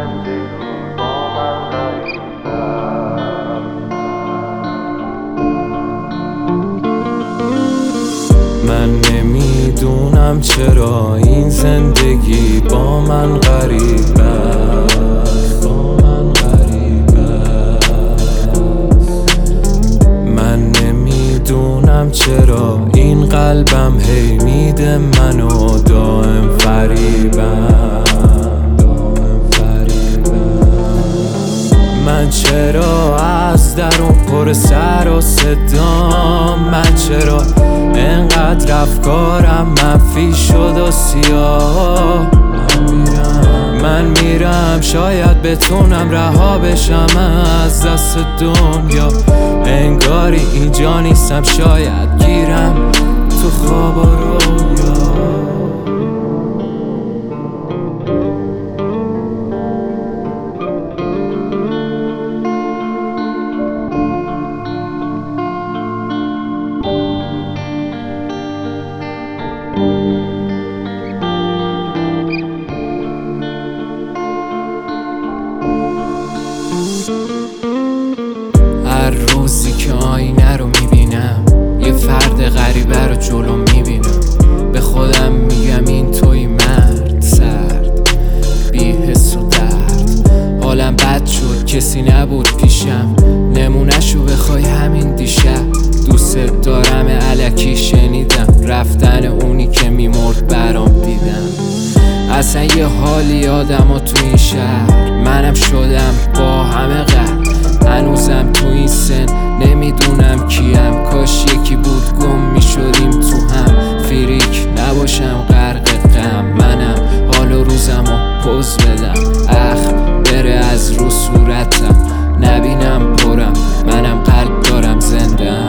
زندگی با من غریبه. من نمیدونم چرا این زندگی با من غریبه. من نمیدونم چرا این قلبم هی میده منو دائم فریبم. من چرا از درون پر سر و صدام، من چرا انقدر افکارم منفی شد و سیاه. من میرم شاید بتونم رها بشم از دست دنیا، انگاری اینجا نیستم، شاید گیرم تو خواب و رویا. هر روزی که آینه رو میبینم یه فرد غریبه رو جلو میبینم، به خودم میگم این توی مرد سرد بی حس و درد. حالم بد شد کسی نبود پیشم، نمونهشو بخوای همین دیشب. دوست دارم الکی شنیدم، رفتن اونی که میمرد برام دیدم. اصلا یه حالی آدم تو این شهر، منم شدم با همه قهر. هنوزم تو این سن نمیدونم کیم، کاش یکی بود گم میشدیم تو هم. فریک نباشم غرق غم، منم حال و روزمو پوز بدم. اخ بره از رو صورتم، نبینم پرم، منم قلب دارم زندم.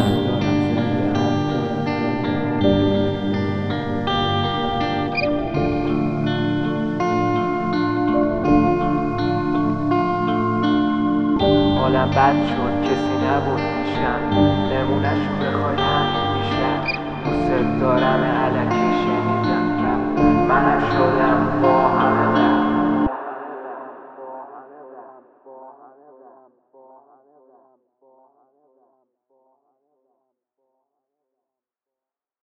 حالم بد شد کسی نبود پیشم، نمونهشو بخوای همین میشه. دوست دارم الکی